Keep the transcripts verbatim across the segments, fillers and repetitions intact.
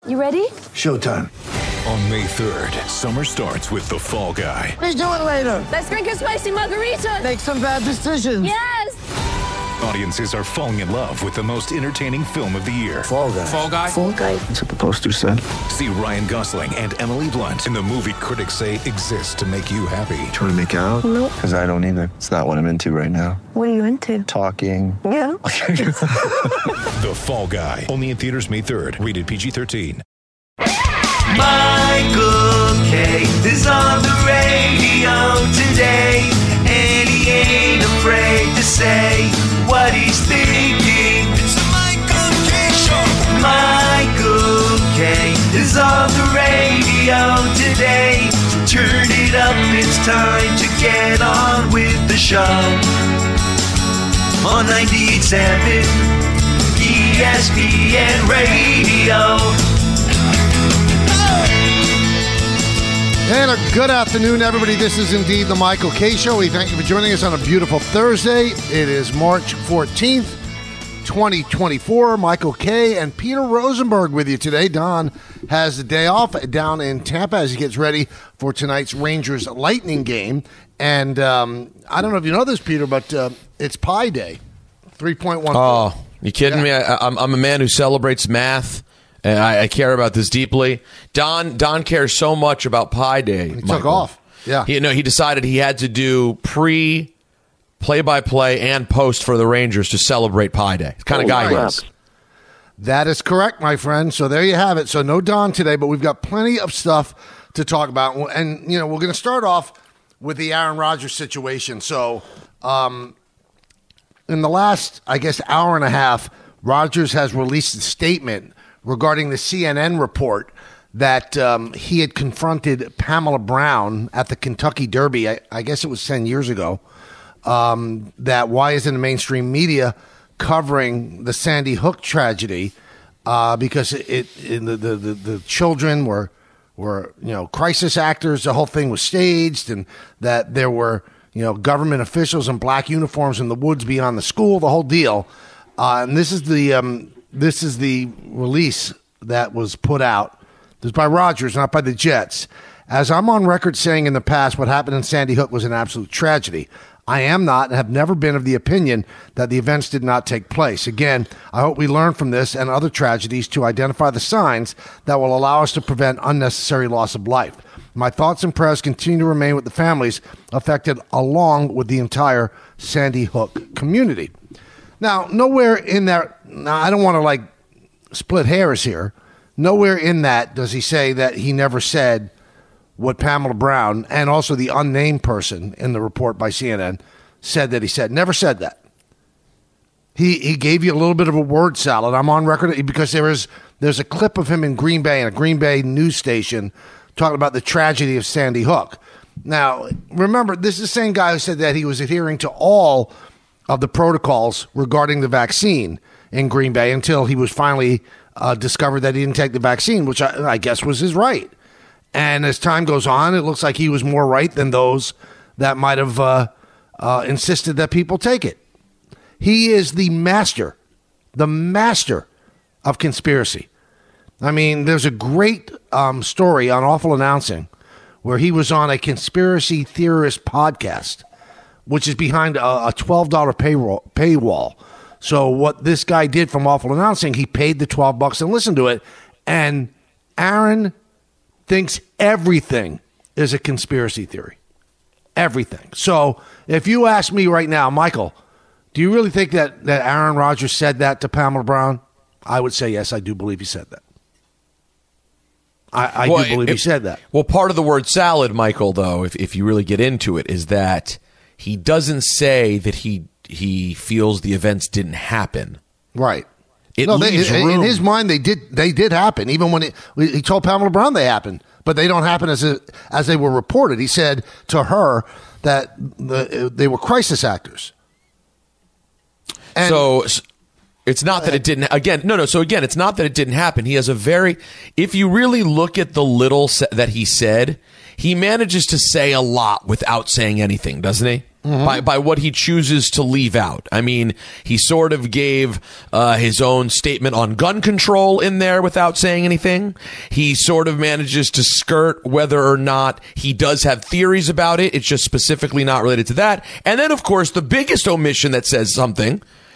You ready? Showtime. On May third, summer starts with The Fall Guy. Let's do it later. Let's drink a spicy margarita. Make some bad decisions. Yes! Audiences are falling in love with the most entertaining film of the year. Fall Guy. Fall Guy? Fall guy. That's what the poster said. See Ryan Gosling and Emily Blunt in the movie critics say exists to make you happy. Trying to make it out? Nope. Because I don't either. It's not what I'm into right now. What are you into? Talking. Yeah. The Fall Guy. Only in theaters May third. Rated P G thirteen. Michael K. is on the radio today, and he ain't afraid to say what he's thinking. It's the Michael K. Show. Michael K. is on the radio today, so turn it up, it's time to get on with the show. On ninety-eight point seven E S P N Radio. And a good afternoon, everybody. This is indeed the Michael K. Show. We thank you for joining us on a beautiful Thursday. It is March fourteenth, twenty twenty-four. Michael K. and Peter Rosenberg with you today. Don has the day off down in Tampa as he gets ready for tonight's Rangers Lightning game. And um, I don't know if you know this, Peter, but uh, it's Pi Day, three point one. Oh, you kidding Yeah. me? I, I'm, I'm a man who celebrates math. And I, I care about this deeply. Don Don cares so much about Pi Day. He took Michael. off. Yeah. He, no, he decided he had to do pre, play-by-play, and post for the Rangers to celebrate Pi Day. It's the kind of guy he is. That is correct, my friend. So there you have it. So no Don today, but we've got plenty of stuff to talk about. And, you know, we're going to start off with the Aaron Rodgers situation. So um, in the last, I guess, hour and a half, Rodgers has released a statement regarding the C N N report that um, he had confronted Pamela Brown at the Kentucky Derby. I, I guess it was ten years ago. Um, that why isn't the mainstream media covering the Sandy Hook tragedy? Uh, because it, it, it the, the, the, the children were were you know crisis actors. The whole thing was staged, and that there were you know government officials in black uniforms in the woods beyond the school. The whole deal. Uh, and this is the um, This is the release that was put out. This is by Rodgers, not by the Jets. As I'm on record saying in the past, what happened in Sandy Hook was an absolute tragedy. I am not and have never been of the opinion that the events did not take place. Again, I hope we learn from this and other tragedies to identify the signs that will allow us to prevent unnecessary loss of life. My thoughts and prayers continue to remain with the families affected along with the entire Sandy Hook community. Now, nowhere in that, now I don't want to like split hairs here. Nowhere in that does he say that he never said what Pamela Brown and also the unnamed person in the report by C N N said that he said. Never said that. He he gave you a little bit of a word salad. I'm on record because there is there's a clip of him in Green Bay in a Green Bay news station talking about the tragedy of Sandy Hook. Now, remember, this is the same guy who said that he was adhering to all of the protocols regarding the vaccine in Green Bay until he was finally uh, discovered that he didn't take the vaccine, which I, I guess was his right. And as time goes on, it looks like he was more right than those that might have uh, uh, insisted that people take it. He is the master, the master of conspiracy. I mean, there's a great um, story on Awful Announcing where he was on a conspiracy theorist podcast, which is behind a, a twelve dollars payroll, paywall. So what this guy did from Awful Announcing, he paid the twelve bucks and listened to it. And Aaron thinks everything is a conspiracy theory. Everything. So if you ask me right now, Michael, do you really think that, that Aaron Rodgers said that to Pamela Brown? I would say yes, I do believe he said that. I, I well, do believe it, he said that. Well, part of the word salad, Michael, though, if, if you really get into it, is that he doesn't say that he he feels the events didn't happen. Right. It no, they, leaves in, room. in his mind, they did they did happen. Even when it, he told Pamela Brown they happened, but they don't happen as a, as they were reported. He said to her that the, they were crisis actors. And so it's not that it didn't. Again, no, no. So again, it's not that it didn't happen. He has a very. If you really look at the little that he said, he manages to say a lot without saying anything, doesn't he? Mm-hmm. By, by what he chooses to leave out. I mean, he sort of gave uh, his own statement on gun control in there without saying anything. He sort of manages to skirt whether or not he does have theories about it. It's just specifically not related to that. And then, of course, the biggest omission that says something,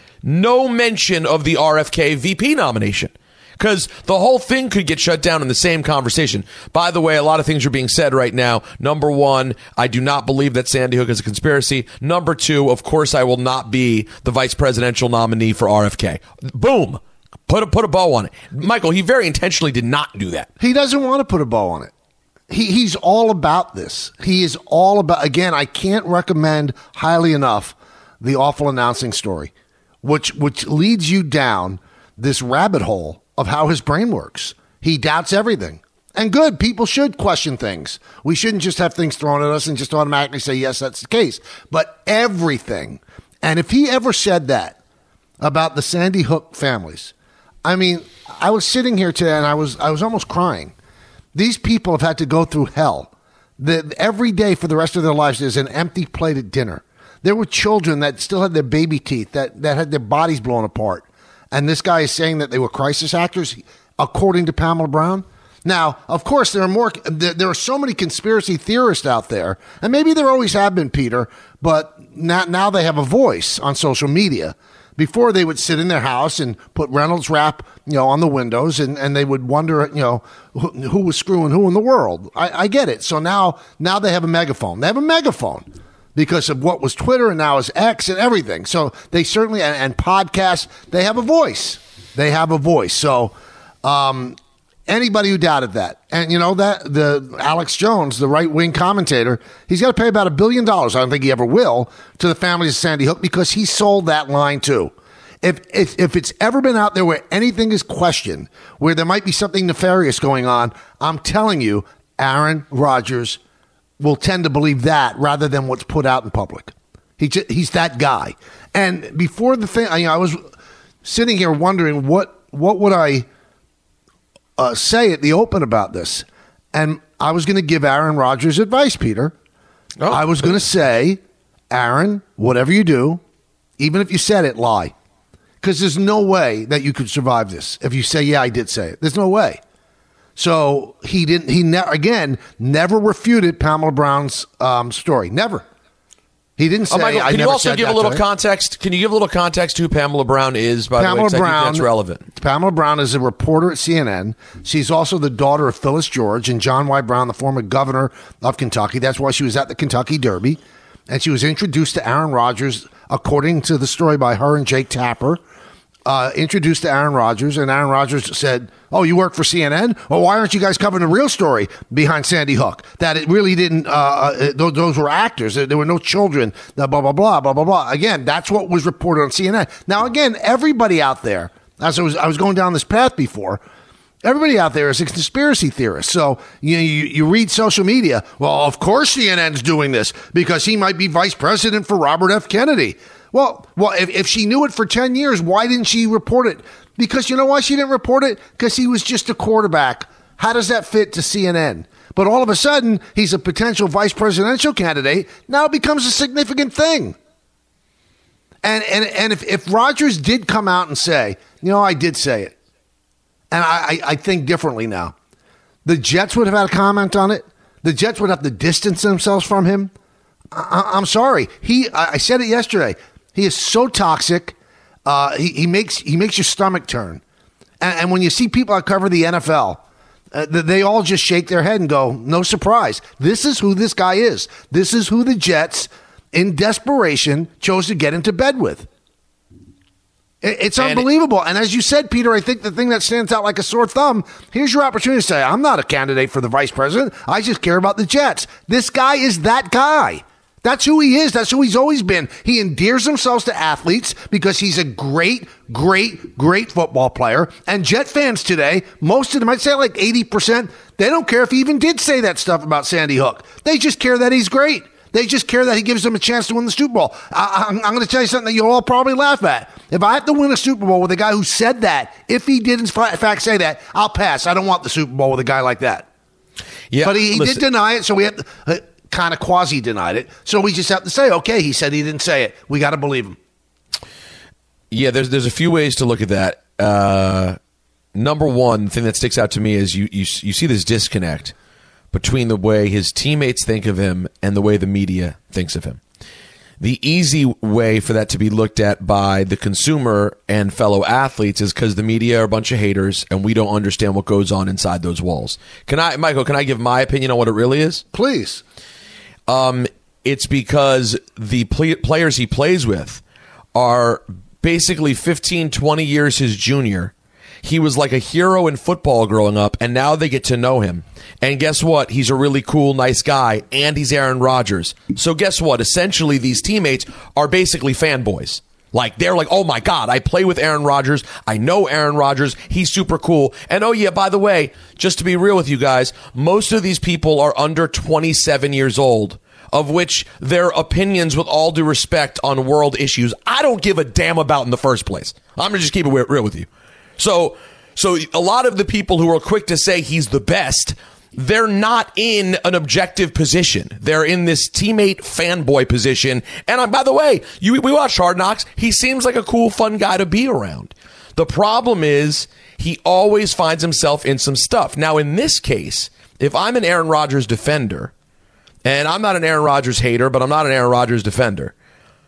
no mention of the R F K V P nomination. Because the whole thing could get shut down in the same conversation. By the way, a lot of things are being said right now. Number one, I do not believe that Sandy Hook is a conspiracy. Number two, of course, I will not be the vice presidential nominee for R F K. Boom. Put a, put a bow on it. Michael, he very intentionally did not do that. He doesn't want to put a bow on it. He, he's all about this. He is all about, again, I can't recommend highly enough the Awful Announcing Story, which which leads you down this rabbit hole of how his brain works. He doubts everything. And good, people should question things. We shouldn't just have things thrown at us and just automatically say, yes, that's the case. But everything. And if he ever said that about the Sandy Hook families, I mean, I was sitting here today and I was I was almost crying. These people have had to go through hell. The, every day for the rest of their lives, there's an empty plate at dinner. There were children that still had their baby teeth, that, that had their bodies blown apart. And this guy is saying that they were crisis actors, according to Pamela Brown. Now, of course, there are more. There are so many conspiracy theorists out there, and maybe there always have been, Peter. But now, now they have a voice on social media. Before, they would sit in their house and put Reynolds Wrap, you know, on the windows, and, and they would wonder, you know, who, who was screwing who in the world. I, I get it. So now, now they have a megaphone. They have a megaphone. Because of what was Twitter and now is X and everything. So they certainly, and, and podcasts, they have a voice. They have a voice. So um, anybody who doubted that, and you know that the Alex Jones, the right-wing commentator, he's got to pay about a billion dollars, I don't think he ever will, to the families of Sandy Hook because he sold that line too. If, if, if it's ever been out there where anything is questioned, where there might be something nefarious going on, I'm telling you, Aaron Rodgers will tend to believe that rather than what's put out in public. He just, he's that guy. And before the thing, I, you know, I was sitting here wondering what what would I uh, say at the open about this, and I was going to give Aaron Rodgers advice, Peter. Oh. I was going to say, Aaron, whatever you do, even if you said it, lie, because there's no way that you could survive this if you say, yeah, I did say it. There's no way. So he didn't. He ne- again never refuted Pamela Brown's um, story. Never. He didn't say. Oh, Michael, I can never you also said give that a little to context? Can you give a little context to who Pamela Brown is? By Pamela the way, Brown, I think that's relevant. Pamela Brown is a reporter at C N N. She's also the daughter of Phyllis George and John Y. Brown, the former governor of Kentucky. That's why she was at the Kentucky Derby, and she was introduced to Aaron Rodgers, according to the story by her and Jake Tapper. Uh, introduced to Aaron Rodgers, and Aaron Rodgers said, oh, you work for C N N? Well, why aren't you guys covering the real story behind Sandy Hook? That it really didn't, uh, uh, those, those were actors. There, there were no children, blah, blah, blah, blah, blah, blah, blah. Again, that's what was reported on C N N. Now, again, everybody out there, as I was, I was going down this path before, everybody out there is a conspiracy theorist. So you, you you read social media. Well, of course C N N's doing this because he might be vice president for Robert F. Kennedy. Well, well, if, if she knew it for ten years, why didn't she report it? Because you know why she didn't report it? Because he was just a quarterback. How does that fit to C N N? But all of a sudden, he's a potential vice presidential candidate. Now it becomes a significant thing. And and and if, if Rodgers did come out and say, you know, I did say it, and I, I, I think differently now, the Jets would have had a comment on it. The Jets would have to distance themselves from him. I, I'm sorry. He. I, I said it yesterday. He is so toxic. Uh, he, he makes he makes your stomach turn. And, and when you see people that cover the N F L, uh, they all just shake their head and go, no surprise. This is who this guy is. This is who the Jets, in desperation, chose to get into bed with. It, it's and unbelievable. It, and as you said, Peter, I think the thing that stands out like a sore thumb, here's your opportunity to say, I'm not a candidate for the vice president. I just care about the Jets. This guy is that guy. That's who he is. That's who he's always been. He endears himself to athletes because he's a great, great, great football player. And Jet fans today, most of them, I'd say like eighty percent, they don't care if he even did say that stuff about Sandy Hook. They just care that he's great. They just care that he gives them a chance to win the Super Bowl. I, I'm, I'm going to tell you something that you'll all probably laugh at. If I have to win a Super Bowl with a guy who said that, if he did in fact say that, I'll pass. I don't want the Super Bowl with a guy like that. Yeah, but he, he did deny it, so we have... Uh, kind of quasi denied it. So we just have to say, okay, he said he didn't say it. We got to believe him. Yeah, there's there's a few ways to look at that. Uh, number one, the thing that sticks out to me is you, you you see this disconnect between the way his teammates think of him and the way the media thinks of him. The easy way for that to be looked at by the consumer and fellow athletes is because the media are a bunch of haters and we don't understand what goes on inside those walls. Can I, Michael, can I give my opinion on what it really is? Please. Um, it's because the play- players he plays with are basically fifteen, twenty years his junior. He was like a hero in football growing up, and now they get to know him. And guess what? He's a really cool, nice guy, and he's Aaron Rodgers. So guess what? Essentially, these teammates are basically fanboys. Like, they're like, oh my God, I play with Aaron Rodgers. I know Aaron Rodgers. He's super cool. And oh yeah, by the way, just to be real with you guys, most of these people are under twenty-seven years old, of which their opinions, with all due respect, on world issues, I don't give a damn about in the first place. I'm going to just keep it real with you. So, so a lot of the people who are quick to say he's the best, they're not in an objective position. They're in this teammate fanboy position. And uh, by the way, you, we watched Hard Knocks. He seems like a cool, fun guy to be around. The problem is he always finds himself in some stuff. Now, in this case, if I'm an Aaron Rodgers defender, and I'm not an Aaron Rodgers hater, but I'm not an Aaron Rodgers defender,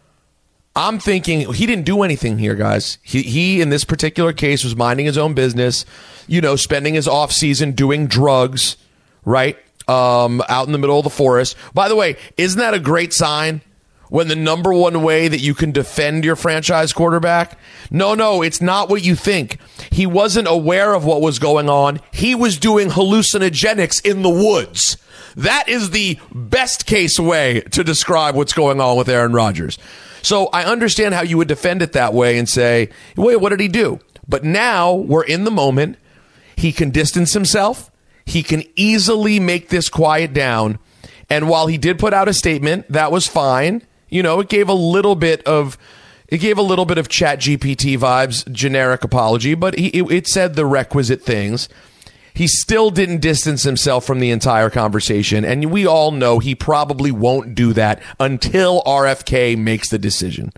I'm thinking he didn't do anything here, guys. He, he, in this particular case, was minding his own business, you know, spending his off season doing drugs, right, um, out in the middle of the forest. By the way, isn't that a great sign when the number one way that you can defend your franchise quarterback? No, no, it's not what you think. He wasn't aware of what was going on. He was doing hallucinogenics in the woods. That is the best case way to describe what's going on with Aaron Rodgers. So I understand how you would defend it that way and say, wait, what did he do? But now we're in the moment. He can distance himself. He can easily make this quiet down. And while he did put out a statement, that was fine. You know, it gave a little bit of it gave a little bit of Chat G P T vibes, generic apology, but he, it, it said the requisite things. He still didn't distance himself from the entire conversation, and we all know he probably won't do that until R F K makes the decision.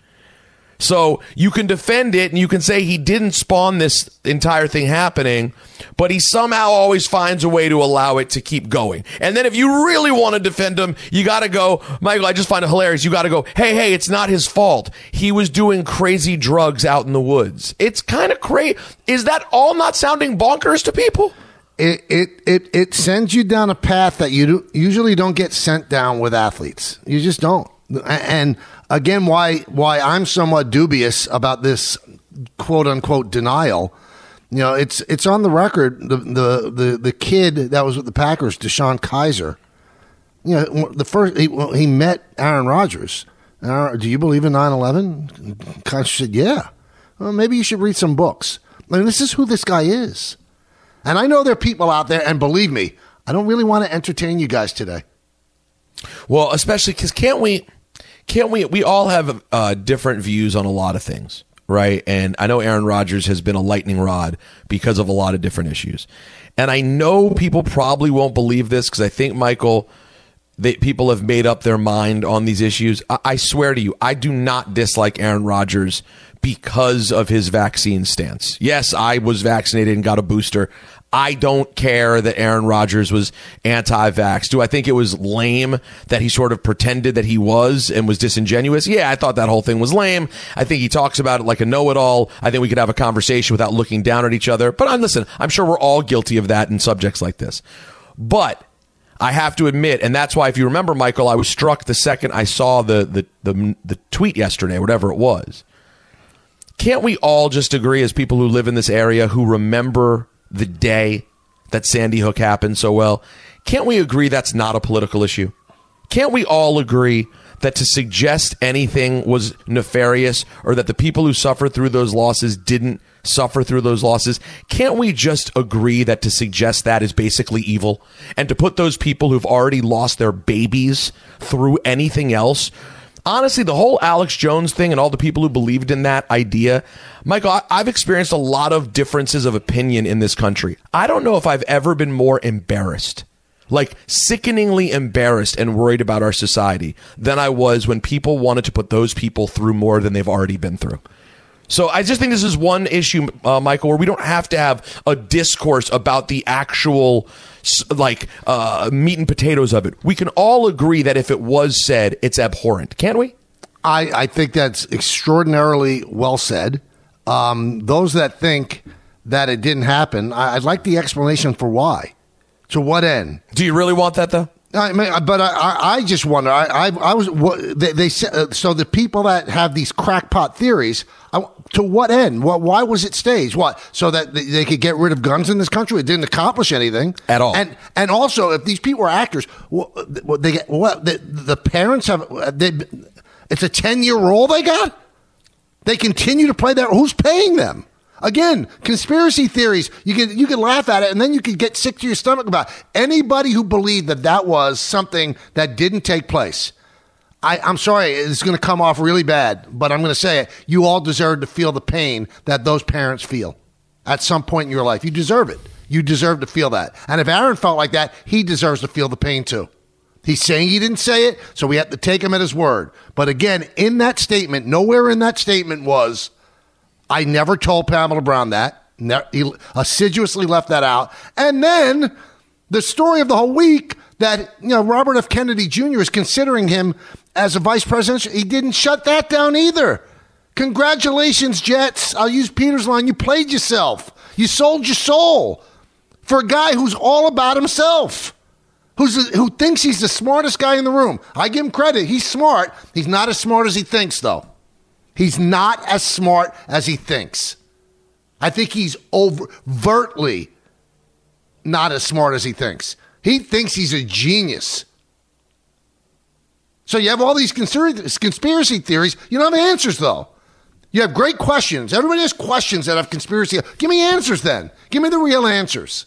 So you can defend it, and you can say he didn't spawn this entire thing happening, but he somehow always finds a way to allow it to keep going. And then if you really want to defend him, you got to go, Michael, I just find it hilarious. You got to go, hey, hey, it's not his fault. He was doing crazy drugs out in the woods. It's kind of crazy. Is that all not sounding bonkers to people? It, it it it sends you down a path that you do, usually don't get sent down with athletes. You just don't. And again, why why I'm somewhat dubious about this quote unquote denial. You know, it's it's on the record. The the the, the kid that was with the Packers, Deshaun Kaiser. You know, the first he, well, he met Aaron Rodgers. Uh, do you believe in nine eleven? Kaiser said, yeah. Well, maybe you should read some books. I mean, this is who this guy is. And I know there are people out there, and believe me, I don't really want to entertain you guys today. Well, especially because can't we, can't we, we all have uh, different views on a lot of things, right? And I know Aaron Rodgers has been a lightning rod because of a lot of different issues. And I know people probably won't believe this because I think, Michael, that people have made up their mind on these issues. I, I swear to you, I do not dislike Aaron Rodgers because of his vaccine stance. Yes, I was vaccinated and got a booster. I don't care that Aaron Rodgers was anti-vax. Do I think it was lame that he sort of pretended that he was and was disingenuous? Yeah, I thought that whole thing was lame. I think he talks about it like a know-it-all. I think we could have a conversation without looking down at each other. But I'm, listen, I'm sure we're all guilty of that in subjects like this. But I have to admit, and that's why, if you remember, Michael, I was struck the second I saw the the the, the tweet yesterday, whatever it was. Can't we all just agree, as people who live in this area who remember the day that Sandy Hook happened so well, can't we agree that's not a political issue? Can't we all agree that to suggest anything was nefarious or that the people who suffered through those losses didn't suffer through those losses? Can't we just agree that to suggest that is basically evil? And to put those people who've already lost their babies through anything else? Honestly, the whole Alex Jones thing and all the people who believed in that idea, Michael, I- I've experienced a lot of differences of opinion in this country. I don't know if I've ever been more embarrassed like sickeningly embarrassed and worried about our society than I was when people wanted to put those people through more than they've already been through. So I just think this is one issue, uh, Michael, where we don't have to have a discourse about the actual like uh, meat and potatoes of it. We can all agree that if it was said, it's abhorrent, can't we? I, I think that's extraordinarily well said. Um, those that think that it didn't happen, I, I'd like the explanation for why. To what end? Do you really want that, though? I mean, but I, I, I just wonder. I, I, I was what they, they said. Uh, so the people that have these crackpot theories, I, to what end? What? Why was it staged? What? So that they, they could get rid of guns in this country? It didn't accomplish anything at all. And and also, if these people are actors, what they get? What the, the parents have? They, it's a ten year role they got. They continue to play that. Who's paying them? Again, conspiracy theories. You could you could laugh at it, and then you could get sick to your stomach about it. Anybody who believed that that was something that didn't take place. I, I'm sorry, it's going to come off really bad, but I'm going to say it. You all deserve to feel the pain that those parents feel at some point in your life. You deserve it. You deserve to feel that. And if Aaron felt like that, he deserves to feel the pain too. He's saying he didn't say it, so we have to take him at his word. But again, in that statement, nowhere in that statement was, I never told Pamela Brown that. Ne- he assiduously left that out. And then the story of the whole week that, you know, Robert F. Kennedy Junior is considering him as a vice president. He didn't shut that down either. Congratulations, Jets. I'll use Peter's line. You played yourself. You sold your soul for a guy who's all about himself, who's who thinks he's the smartest guy in the room. I give him credit. He's smart. He's not as smart as he thinks, though. He's not as smart as he thinks. I think he's overtly not as smart as he thinks. He thinks he's a genius. So you have all these conspiracy theories. You don't have answers, though. You have great questions. Everybody has questions that have conspiracy. Give me answers, then. Give me the real answers.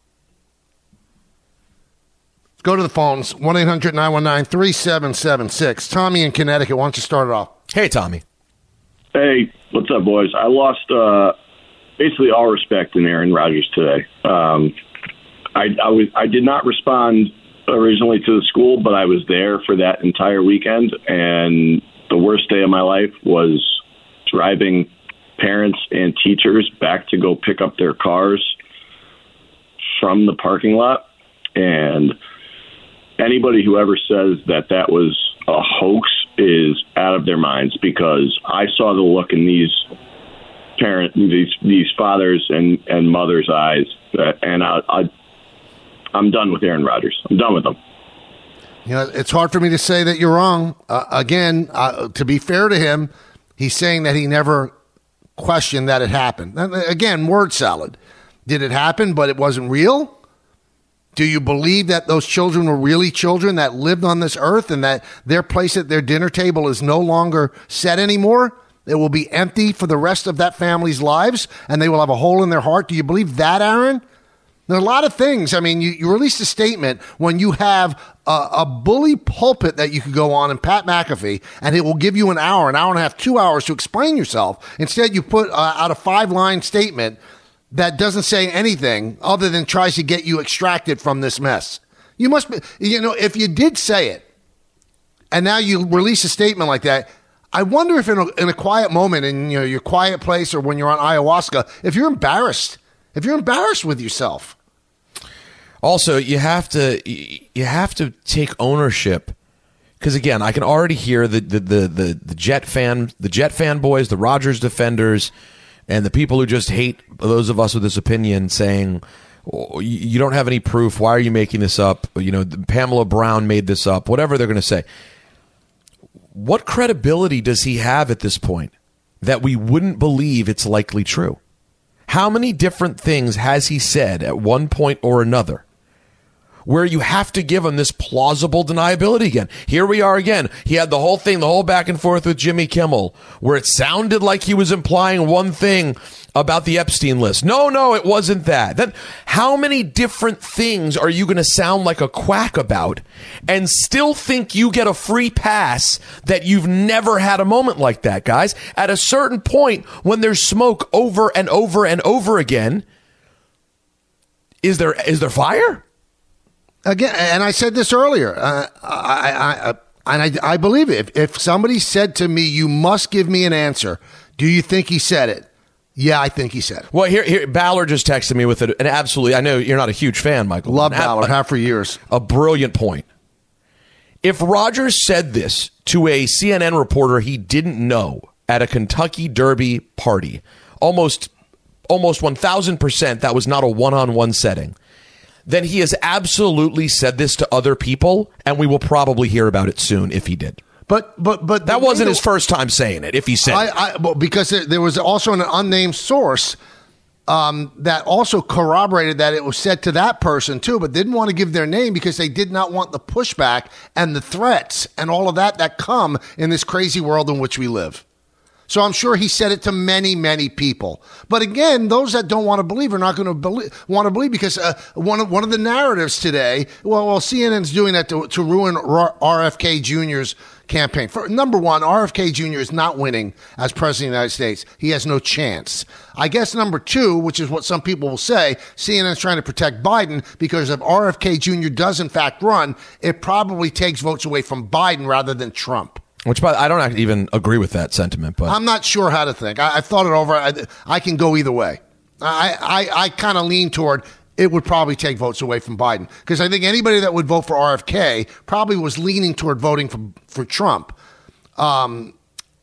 Go to the phones, one eight hundred nine one nine three seven seven six. Tommy in Connecticut, why don't you start it off? Hey, Tommy. Hey, what's up, boys? I lost uh, basically all respect in Aaron Rodgers today. Um, I, I was I did not respond originally to the school, but I was there for that entire weekend, and the worst day of my life was driving parents and teachers back to go pick up their cars from the parking lot. And anybody who ever says that that was a hoax is out of their minds, because I saw the look in these parent, these these fathers and, and mothers' eyes, uh, and I, I, I'm done with Aaron Rodgers. I'm done with him. You know, it's hard for me to say that you're wrong. Uh, again, uh, to be fair to him, he's saying that he never questioned that it happened. Again, word salad. Did it happen, but it wasn't real? Do you believe that those children were really children that lived on this earth, and that their place at their dinner table is no longer set anymore? It will be empty for the rest of that family's lives, and they will have a hole in their heart. Do you believe that, Aaron? There are a lot of things. I mean, you, you released a statement when you have a, a bully pulpit that you could go on in Pat McAfee, and it will give you an hour, an hour and a half, two hours to explain yourself. Instead, you put uh, out a five-line statement that doesn't say anything other than tries to get you extracted from this mess. You must be, you know, if you did say it, and now you release a statement like that, I wonder if in a, in a quiet moment, in you know your quiet place, or when you're on ayahuasca, if you're embarrassed, if you're embarrassed with yourself. Also, you have to you have to take ownership, because again, I can already hear the the the the, the Jet fan, the Jet fanboys, the Rodgers defenders, and the people who just hate those of us with this opinion saying, oh, you don't have any proof. Why are you making this up? You know, Pamela Brown made this up, whatever they're going to say. What credibility does he have at this point that we wouldn't believe it's likely true? How many different things has he said at one point or another where you have to give him this plausible deniability again? Here we are again. He had the whole thing, the whole back and forth with Jimmy Kimmel, where it sounded like he was implying one thing about the Epstein list. No, no, it wasn't that. Then how many different things are you going to sound like a quack about and still think you get a free pass that you've never had a moment like that, guys? At a certain point, when there's smoke over and over and over again, is there is there fire? Again, and I said this earlier, uh, I, I, I, and I, I believe it. If, if somebody said to me, you must give me an answer, do you think he said it? Yeah, I think he said it. Well, here, here Ballard just texted me with an, an absolutely, I know you're not a huge fan, Michael. Love an, Ballard, a, have for years. A brilliant point. If Rodgers said this to a C N N reporter he didn't know at a Kentucky Derby party, almost, almost one thousand percent that was not a one-on-one setting, then he has absolutely said this to other people, and we will probably hear about it soon if he did. But but but that wasn't his first time saying it. If he said, I, it. I, well, because there, there was also an unnamed source um, that also corroborated that it was said to that person too, but didn't want to give their name because they did not want the pushback and the threats and all of that that come in this crazy world in which we live. So I'm sure he said it to many, many people. But again, those that don't want to believe are not going to believe, want to believe because uh, one of one of the narratives today, well, well C N N's doing that to, to ruin R F K Junior's campaign. For, number one, R F K Junior is not winning as president of the United States. He has no chance. I guess number two, which is what some people will say, C N N is trying to protect Biden because if R F K Junior does in fact run, it probably takes votes away from Biden rather than Trump. Which, by I don't even agree with that sentiment, but I'm not sure how to think. I, I've thought it over. I, I can go either way. I, I, I kind of lean toward it would probably take votes away from Biden because I think anybody that would vote for R F K probably was leaning toward voting for for Trump. Um,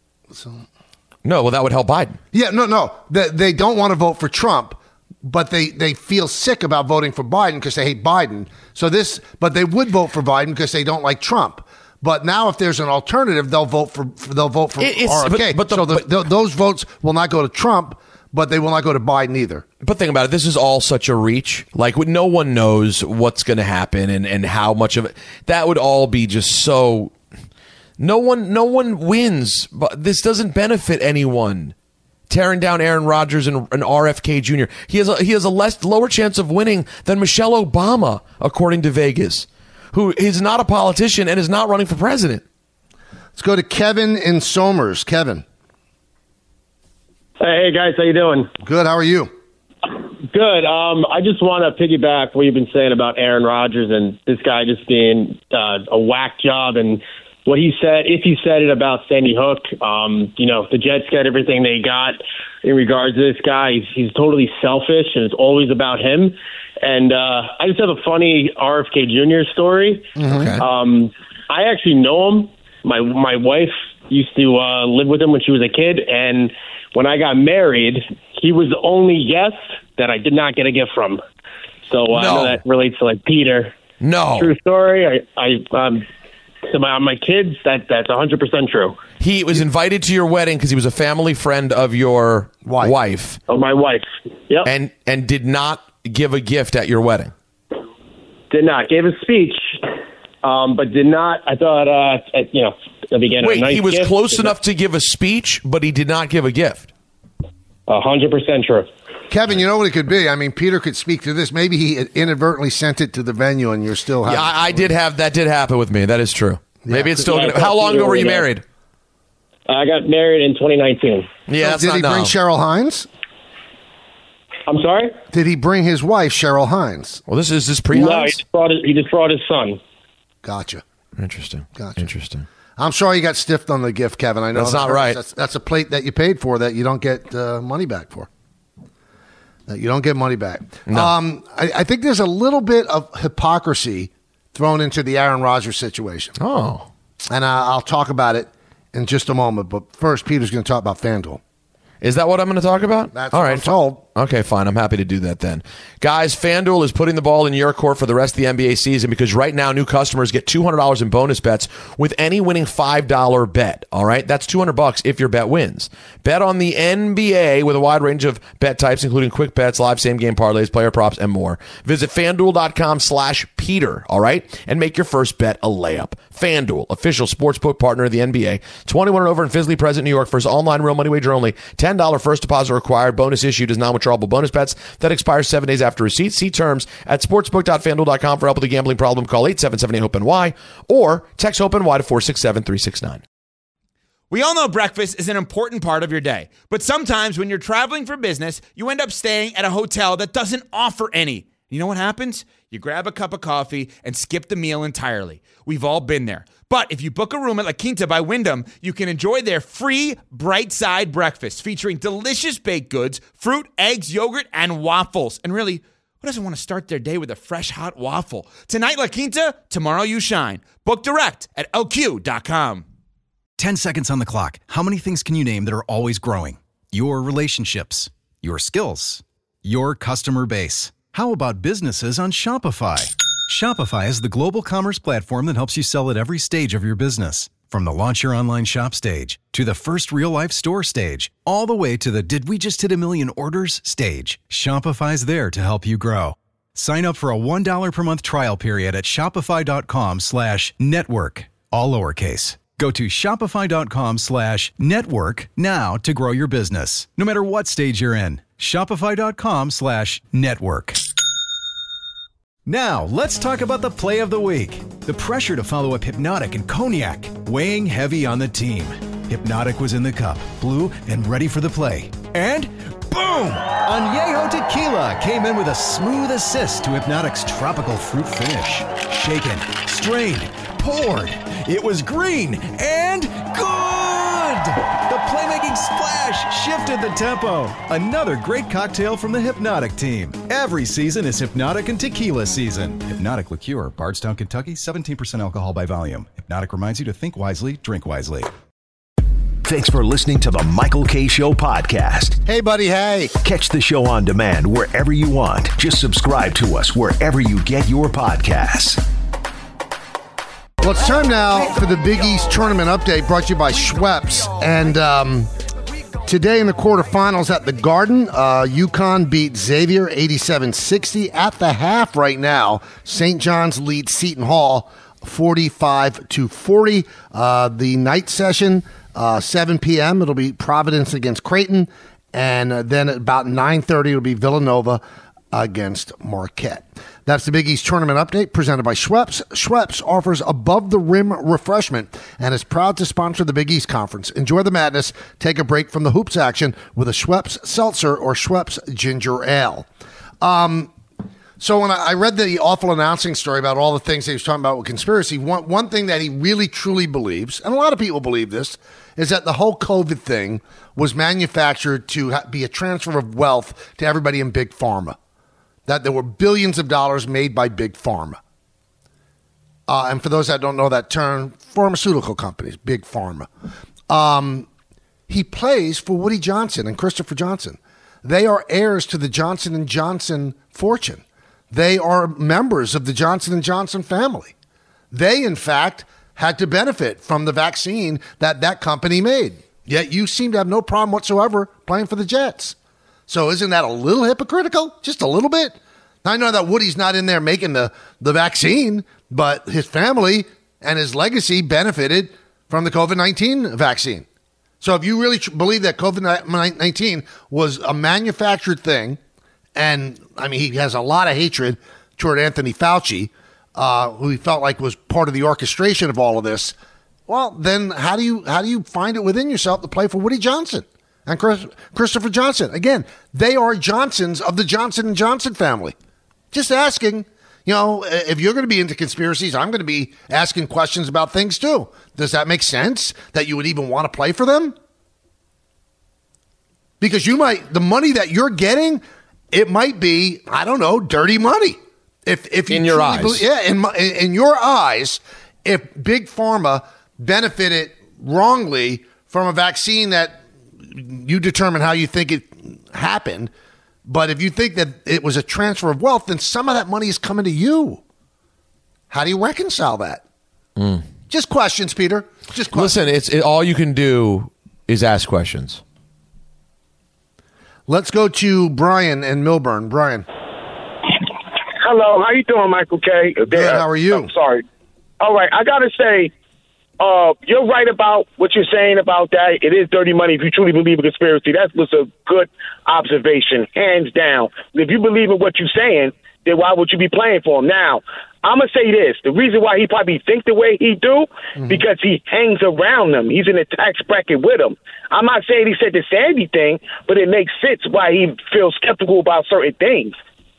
so no, well, that would help Biden. Yeah, no, no, they, they don't want to vote for Trump, but they, they feel sick about voting for Biden because they hate Biden. So this, but they would vote for Biden because they don't like Trump. But now, if there's an alternative, they'll vote for, for they'll vote for It's- R F K. but- but the- so the, but- th- those votes will not go to Trump, but they will not go to Biden either. But think about it. This is all such a reach. Like, no one knows what's going to happen and, and how much of it. That would all be just so. No one, no one wins. But this doesn't benefit anyone. Tearing down Aaron Rodgers and, and R F K Junior He has a, he has a less lower chance of winning than Michelle Obama, according to Vegas, who is not a politician and is not running for president. Let's go to Kevin in Somers. Kevin. Hey guys, how you doing? Good. How are you? Good. Um, I just want to piggyback what you've been saying about Aaron Rodgers and this guy just being uh, a whack job and what he said. If he said it about Sandy Hook, um, you know, the Jets got everything they got in regards to this guy. He's, he's totally selfish and it's always about him. And uh, I just have a funny R F K Junior story. Okay. Um, I actually know him. My my wife used to uh, live with him when she was a kid, and when I got married, he was the only guest that I did not get a gift from. So uh, I No. know that relates to like Peter. No. True story. I, I um, to my, my kids, that that's one hundred percent true. He was invited to your wedding because he was a family friend of your Wife. wife, Oh, my wife. Yep. and and did not give a gift at your wedding. Did not. Gave a speech, um, but did not. I thought, uh, at, you know, at the beginning. Wait, a nice he was gift. close Did enough to give a speech, but he did not give a gift. not- one hundred percent true. Kevin, you know what it could be? I mean, Peter could speak to this. Maybe he inadvertently sent it to the venue and you're still having Yeah, I, I did have that. Did happen with me. That is true. Maybe it's still. Yeah, gonna, how long ago were you married? I got married in twenty nineteen. Yeah, that's Did not he bring no. Cheryl Hines? I'm sorry? Did he bring his wife, Cheryl Hines? Well, this is this pre. No, he just brought his, he just brought his son. Gotcha. Interesting. Gotcha. Interesting. I'm sorry you got stiffed on the gift, Kevin. I know That's not hurts. right. That's, that's a plate that you paid for that you don't get uh, money back for. That you don't get money back. No. Um, I, I think there's a little bit of hypocrisy thrown into the Aaron Rodgers situation. Oh, And I, I'll talk about it in just a moment. But first, Peter's going to talk about FanDuel. is that what I'm going to talk about? That's all what right. I'm told. Okay, fine. I'm happy to do that then. Guys, FanDuel is putting the ball in your court for the rest of the N B A season because right now new customers get two hundred dollars in bonus bets with any winning five dollar bet. All right? That's two hundred bucks if your bet wins. Bet on the N B A with a wide range of bet types including quick bets, live same game parlays, player props, and more. Visit FanDuel.com slash Peter, all right? And make your first bet a layup. FanDuel, official sportsbook partner of the N B A. twenty-one and over in Fisley Present, New York. First online real money wager only. ten dollars first deposit required. Bonus issued as non-withdrawable bonus bets that expire seven days after receipt. See terms at sportsbook dot fanduel dot com for help with a gambling problem. Call eight seven seven eight hope N Y or text HOPE-NY to four six seven three six nine. We all know breakfast is an important part of your day, but sometimes when you're traveling for business, you end up staying at a hotel that doesn't offer any. You know what happens? You grab a cup of coffee and skip the meal entirely. We've all been there. But if you book a room at La Quinta by Wyndham, you can enjoy their free Bright Side breakfast featuring delicious baked goods, fruit, eggs, yogurt, and waffles. And really, who doesn't want to start their day with a fresh, hot waffle? Tonight, La Quinta, tomorrow you shine. Book direct at L Q dot com. ten seconds on the clock. How many things can you name that are always growing? Your relationships, your skills, your customer base. How about businesses on Shopify? Shopify is the global commerce platform that helps you sell at every stage of your business. From the launch your online shop stage to the first real-life store stage, all the way to the did we just hit a million orders stage. Shopify's there to help you grow. Sign up for a one dollar per month trial period at shopify.com slash network, all lowercase. Go to shopify.com slash network now to grow your business, no matter what stage you're in. Shopify.com slash network. Now, let's talk about the play of the week. The pressure to follow up Hypnotic and Cognac, weighing heavy on the team. Hypnotic was in the cup, blue, and ready for the play. And boom! Añejo Tequila came in with a smooth assist to Hypnotic's tropical fruit finish. Shaken, strained, poured. It was green and good! The playmaking splash shifted the tempo. Another great cocktail from the Hypnotic team. Every season is Hypnotic and Tequila season. Hypnotic Liqueur, Bardstown, Kentucky, seventeen percent alcohol by volume. Hypnotic reminds you to think wisely, drink wisely. Thanks for listening to the Michael Kay Show podcast. Hey, buddy, hey. Catch the show on demand wherever you want. Just subscribe to us wherever you get your podcasts. Well, it's time now for the Big East Tournament Update brought to you by Schweppes. And um, today in the quarterfinals at the Garden, uh, UConn beat Xavier eighty-seven sixty. At the half right now, Saint John's leads Seton Hall forty-five to forty. Uh, the night session, uh, seven p.m., it'll be Providence against Creighton. And uh, then at about nine thirty, it'll be Villanova against Marquette. That's the Big East Tournament Update presented by Schweppes. Schweppes offers above-the-rim refreshment and is proud to sponsor the Big East Conference. Enjoy the madness. Take a break from the hoops action with a Schweppes Seltzer or Schweppes Ginger Ale. Um, so when I, I read the awful announcing story about all the things he was talking about with conspiracy, one, one thing that he really, truly believes, and a lot of people believe this, is that the whole COVID thing was manufactured to ha- be a transfer of wealth to everybody in Big Pharma. That there were billions of dollars made by Big Pharma. Uh, and for those that don't know that term, pharmaceutical companies, Big Pharma. Um, he plays for Woody Johnson and Christopher Johnson. They are heirs to the Johnson and Johnson fortune. They are members of the Johnson and Johnson family. They, in fact, had to benefit from the vaccine that that company made. Yet you seem to have no problem whatsoever playing for the Jets. So isn't that a little hypocritical? Just a little bit? I know that Woody's not in there making the, the vaccine, but his family and his legacy benefited from the COVID nineteen vaccine. So if you really tr- believe that COVID nineteen was a manufactured thing, and I mean, he has a lot of hatred toward Anthony Fauci, uh, who he felt like was part of the orchestration of all of this, well, then how do you how do you find it within yourself to play for Woody Johnson and Chris, Christopher Johnson? Again, they are Johnsons of the Johnson and Johnson family. Just asking, you know, if you're going to be into conspiracies, I'm going to be asking questions about things too. Does that make sense that you would even want to play for them? Because you might, the money that you're getting, it might be, I don't know, dirty money. If if you in your eyes, believe, yeah, in, my, in your eyes, if Big Pharma benefited wrongly from a vaccine that you determine how you think it happened, but if you think that it was a transfer of wealth, then some of that money is coming to you. How do you reconcile that? Mm. Just questions, Peter. Just questions. Listen, it's it, all you can do is ask questions. Let's go to Brian in Milburn. Brian. Hello, how you doing, Michael Kay? Good, how are you? I'm sorry. All right, I got to say, uh, you're right about what you're saying about that. It is dirty money if you truly believe in conspiracy. That was a good observation, hands down. If you believe in what you're saying, then why would you be playing for him? Now, I'm going to say this. The reason why he probably think the way he do, mm-hmm. because he hangs around them. He's in a tax bracket with them. I'm not saying he said the Sandy thing, but it makes sense why he feels skeptical about certain things.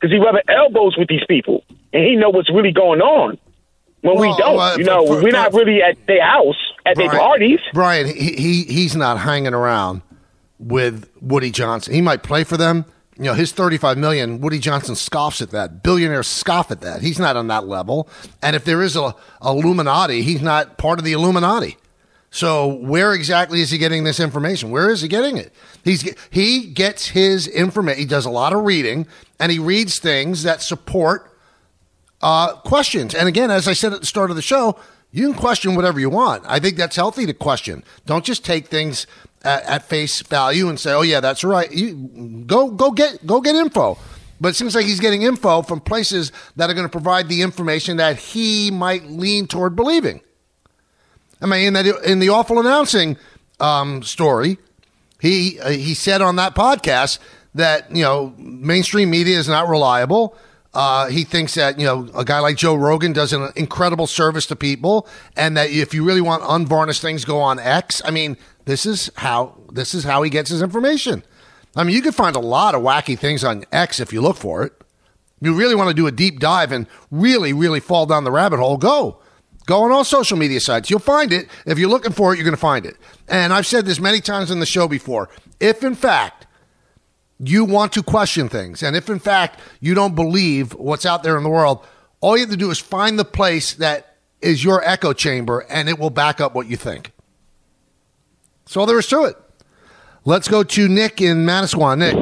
because he rubbing elbows with these people, and he know what's really going on. When Well, we don't, uh, you know, for- for- we're not really at their house, at their Brian- parties. Brian, he, he he's not hanging around with Woody Johnson. He might play for them. You know, his thirty-five million dollars, Woody Johnson scoffs at that. Billionaires scoff at that. He's not on that level. And if there is a, a Illuminati, he's not part of the Illuminati. So where exactly is he getting this information? Where is he getting it? He's he gets his information. He does a lot of reading, and he reads things that support uh, questions. And again, as I said at the start of the show, you can question whatever you want. I think that's healthy to question. Don't just take things at, at face value and say, "Oh yeah, that's right." You go go get go get info. But it seems like he's getting info from places that are going to provide the information that he might lean toward believing. I mean, in that in the awful announcing um, story, he uh, he said on that podcast that, you know, mainstream media is not reliable. Uh, he thinks that, you know, a guy like Joe Rogan does an incredible service to people, and that if you really want unvarnished things, go on X. I mean, this is how this is how he gets his information. I mean, you can find a lot of wacky things on X if you look for it. If you really want to do a deep dive and really, really fall down the rabbit hole, go. Go on all social media sites. You'll find it. If you're looking for it, you're going to find it. And I've said this many times in the show before. If, in fact, you want to question things, and if, in fact, you don't believe what's out there in the world, all you have to do is find the place that is your echo chamber, and it will back up what you think. That's all there is to it. Let's go to Nick in Manasquan. Nick.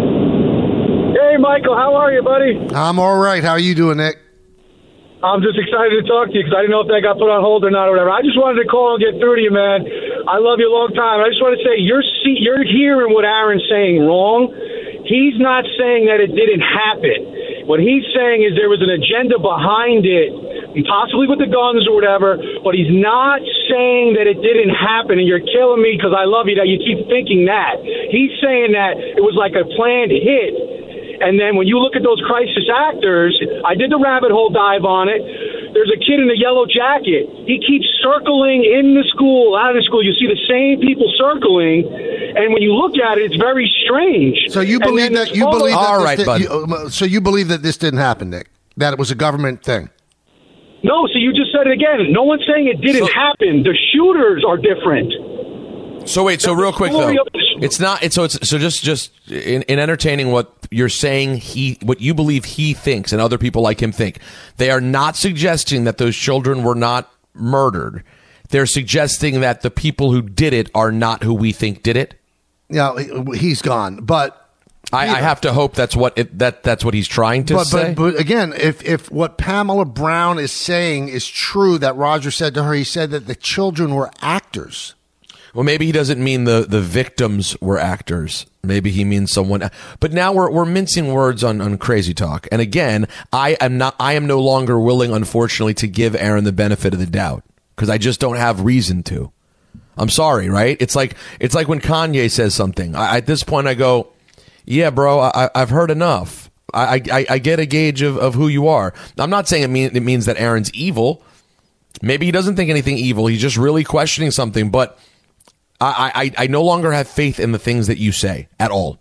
Hey, Michael. How are you, buddy? I'm all right. How are you doing, Nick? I'm just excited to talk to you because I didn't know if that got put on hold or not or whatever. I just wanted to call and get through to you, man. I love you a long time. I just want to say you're see, you're hearing what Aaron's saying wrong. He's not saying that it didn't happen. What he's saying is there was an agenda behind it, possibly with the guns or whatever, but he's not saying that it didn't happen, and you're killing me because I love you that you keep thinking that. He's saying that it was like a planned hit. And then when you look at those crisis actors, I did the rabbit hole dive on it. There's a kid in a yellow jacket. He keeps circling in the school, out of the school. You see the same people circling, and when you look at it, it's very strange. So you And believe then that there's you photos- believe that All this right, did- bud. you- uh, so you believe that this didn't happen, Nick? That it was a government thing? No, so you just said it again. No one's saying it didn't So- happen. The shooters are different. So wait, so real quick though, story of the- it's not. It's so it's so just just in, in entertaining what you're saying, he what you believe he thinks and other people like him think. They are not suggesting that those children were not murdered. They're suggesting that the people who did it are not who we think did it. Yeah, he- he's gone, but I, I have to hope that's what it, that that's what he's trying to but, say. but but again, if if what Pamela Brown is saying is true, that Roger said to her, he said that the children were actors. Well, maybe he doesn't mean the, the victims were actors. Maybe he means someone. But now we're we're mincing words on, on crazy talk. And again, I am not. I am no longer willing, unfortunately, to give Aaron the benefit of the doubt because I just don't have reason to. I'm sorry, right? It's like it's like when Kanye says something. I, at this point, I go, "Yeah, bro, I, I've heard enough. I, I I get a gauge of, of who you are." I'm not saying it mean it means that Aaron's evil. Maybe he doesn't think anything evil. He's just really questioning something, but. I, I, I no longer have faith in the things that you say at all.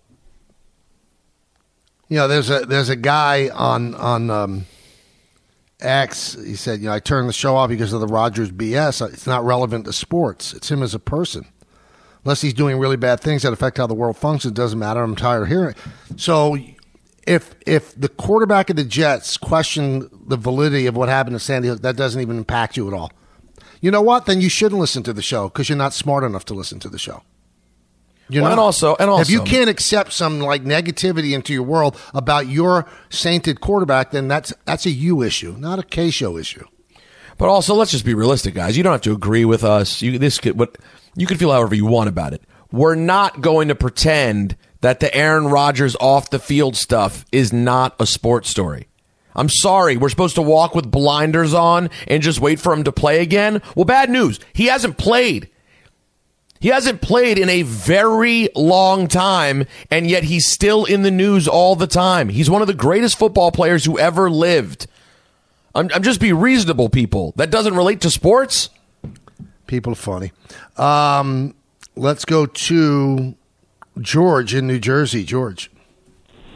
You know, there's a there's a guy on on um, X. He said, you know, I turned the show off because of the Rogers B S. It's not relevant to sports. It's him as a person. Unless he's doing really bad things that affect how the world functions, it doesn't matter. I'm tired of hearing it. So if if the quarterback of the Jets questioned the validity of what happened to Sandy Hook, that doesn't even impact you at all. You know what? Then you shouldn't listen to the show because you're not smart enough to listen to the show. You're well, not. And also, and also, if you can't accept some like negativity into your world about your sainted quarterback, then that's that's a you issue, not a K-show issue. But also, let's just be realistic, guys. You don't have to agree with us. You this could what you can feel however you want about it. We're not going to pretend that the Aaron Rodgers off the field stuff is not a sports story. I'm sorry, we're supposed to walk with blinders on and just wait for him to play again? Well, bad news. He hasn't played. He hasn't played in a very long time, and yet he's still in the news all the time. He's one of the greatest football players who ever lived. I'm, I'm just be reasonable, people. That doesn't relate to sports. People are funny. Um, let's go to George in New Jersey. George.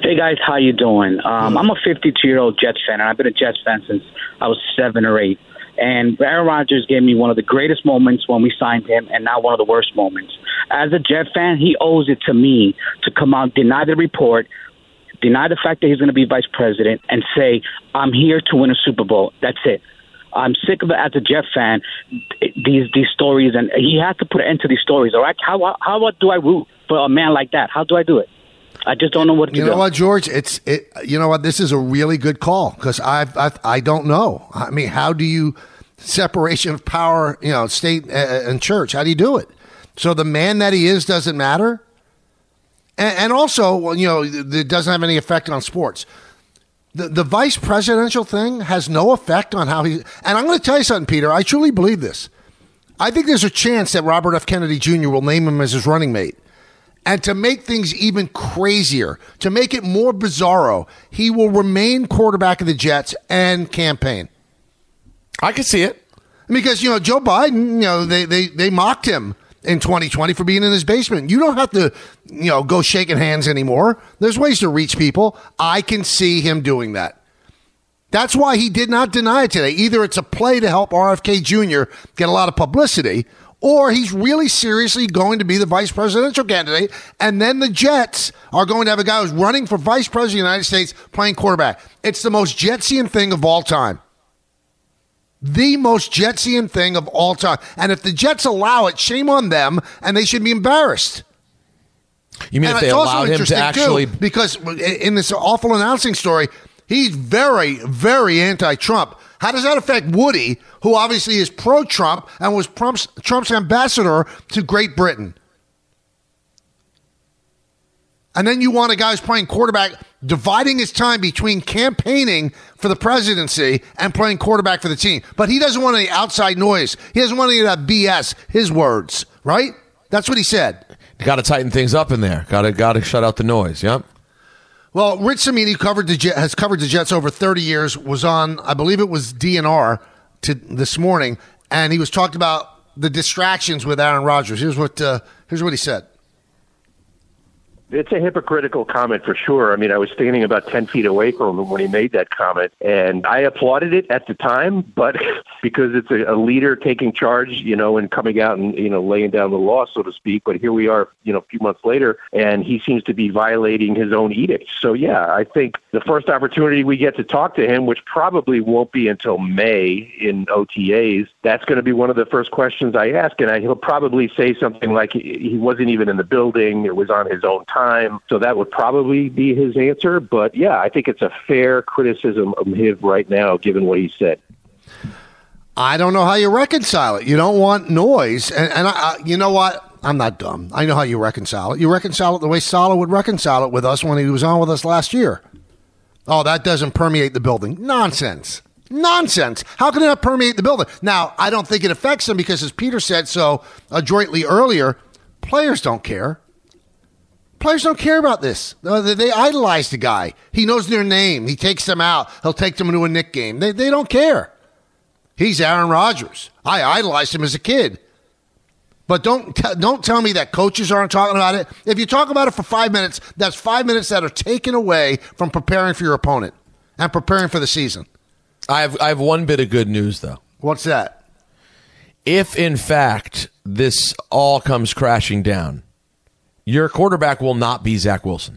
Hey guys, how you doing? Um, I'm a fifty-two-year-old Jets fan, and I've been a Jets fan since I was seven or eight. And Aaron Rodgers gave me one of the greatest moments when we signed him, and now one of the worst moments. As a Jet fan, he owes it to me to come out, deny the report, deny the fact that he's going to be vice president, and say, I'm here to win a Super Bowl. That's it. I'm sick of it as a Jet fan, these these stories, and he has to put an end to these stories, all right? How, how do I root for a man like that? How do I do it? I just don't know what to do. You know what, George? It's it. You know what? This is a really good call because I I don't know. I mean, how do you separation of power? You know, state and church. How do you do it? So the man that he is doesn't matter, and, and also, you know, it doesn't have any effect on sports. The the vice presidential thing has no effect on how he. And I'm going to tell you something, Peter. I truly believe this. I think there's a chance that Robert F. Kennedy Junior will name him as his running mate. And to make things even crazier, to make it more bizarro, he will remain quarterback of the Jets and campaign. I can see it. Because, you know, Joe Biden, you know, they, they, they mocked him in twenty twenty for being in his basement. You don't have to, you know, go shaking hands anymore. There's ways to reach people. I can see him doing that. That's why he did not deny it today. Either it's a play to help R F K Junior get a lot of publicity, or he's really seriously going to be the vice presidential candidate, and then the Jets are going to have a guy who's running for vice president of the United States playing quarterback. It's the most Jetsian thing of all time. The most Jetsian thing of all time. And if the Jets allow it, shame on them, and they should be embarrassed. You mean and if they allowed him to actually... Too, because in this awful announcing story, he's very, very anti-Trump. How does that affect Woody, who obviously is pro-Trump and was Trump's, Trump's ambassador to Great Britain? And then you want a guy who's playing quarterback, dividing his time between campaigning for the presidency and playing quarterback for the team. But he doesn't want any outside noise. He doesn't want any of that B S, his words, right? That's what he said. You got to tighten things up in there. Got to got to shut out the noise, yep. Well, Rich Cimini covered the Jet, has covered the Jets over thirty years, was on, I believe it was D N R to, this morning, and he was talking about the distractions with Aaron Rodgers. Here's what uh, here's what he said. It's a hypocritical comment for sure. I mean, I was standing about ten feet away from him when he made that comment, and I applauded it at the time, but because it's a, a leader taking charge, you know, and coming out and, you know, laying down the law, so to speak. But here we are, you know, a few months later, and he seems to be violating his own edict. So, yeah, I think the first opportunity we get to talk to him, which probably won't be until May in O T As, that's going to be one of the first questions I ask. And I, he'll probably say something like he, he wasn't even in the building. It was on his own time. So that would probably be his answer. But, yeah, I think it's a fair criticism of him right now, given what he said. I don't know how you reconcile it. You don't want noise. And, and I, I, you know what? I'm not dumb. I know how you reconcile it. You reconcile it the way Saleh would reconcile it with us when he was on with us last year. Oh, that doesn't permeate the building. Nonsense. Nonsense. How can it not permeate the building? Now, I don't think it affects him because, as Peter said so adroitly earlier, players don't care. Players don't care about this. They idolize the guy. He knows their name. He takes them out. He'll take them to a Knick game. They, they don't care. He's Aaron Rodgers. I idolized him as a kid. But don't t- don't tell me that coaches aren't talking about it. If you talk about it for five minutes, that's five minutes that are taken away from preparing for your opponent and preparing for the season. I have I have one bit of good news, though. What's that? If, in fact, this all comes crashing down, your quarterback will not be Zach Wilson.